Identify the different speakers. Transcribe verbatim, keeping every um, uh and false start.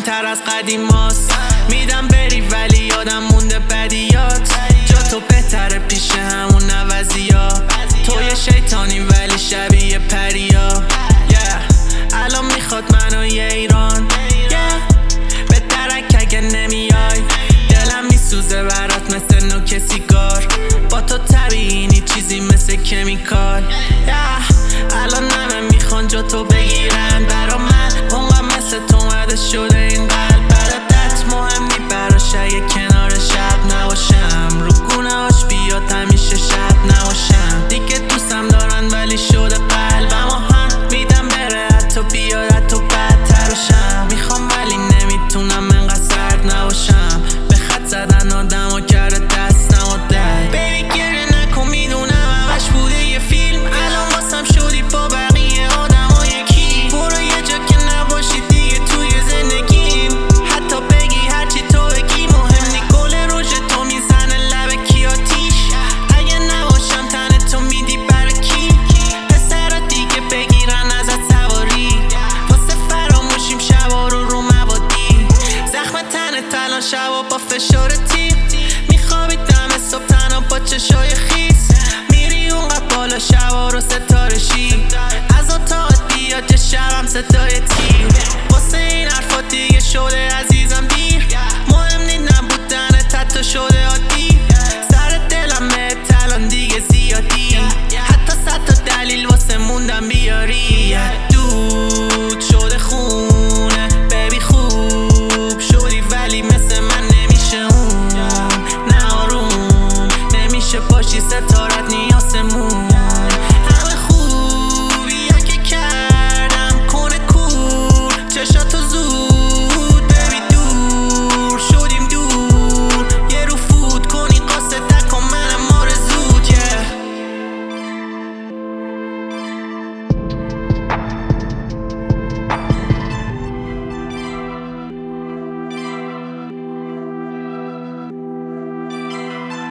Speaker 1: قشنگتر از قدیماست. میدم بری ولی یادم مونده بدیات، جا تو بهتره پیش همون عوضیا. تو یه شیطانی ولی شبیه پریا. yeah. الان میخواد منو یه ایران yeah. به درک اگه نمیای دلم میسوزه برات مثل نوک سیگار. با تو طبیعی نی چیزی مثل کمیکال.